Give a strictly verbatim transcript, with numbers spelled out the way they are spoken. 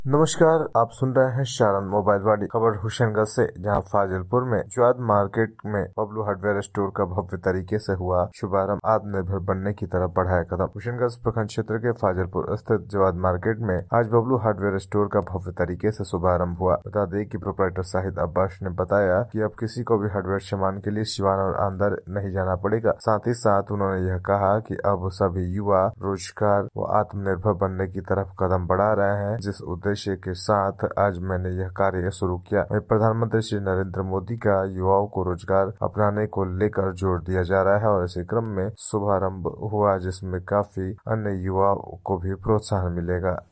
नमस्कार, आप सुन रहे हैं शारन मोबाइल वाली खबर हुसैनगंज से, जहां फाजिलपुर में जवाद मार्केट में बबलू हार्डवेयर स्टोर का भव्य तरीके से हुआ शुभारंभ। आत्मनिर्भर बनने की तरफ बढ़ाया कदम। हुसैनगंज प्रखंड क्षेत्र के फाजिलपुर स्थित जवाद मार्केट में आज बबलू हार्डवेयर स्टोर का भव्य तरीके से शुभारंभ हुआ। बता दें कि प्रोप्राइटर शाहिद अब्बास ने बताया कि अब किसी को भी हार्डवेयर सामान के लिए सिवान और अंदर नहीं जाना पड़ेगा। साथ ही साथ उन्होंने यह कहा कि अब सभी युवा रोजगार व आत्मनिर्भर बनने की तरफ कदम बढ़ा रहे हैं, जिस उद्देश्य के साथ आज मैंने यह कार्य शुरू किया। वहीं प्रधानमंत्री श्री नरेंद्र मोदी का युवाओं को रोजगार अपनाने को लेकर जोर दिया जा रहा है और इसी क्रम में शुभारंभ हुआ, जिसमें काफी अन्य युवाओं को भी प्रोत्साहन मिलेगा।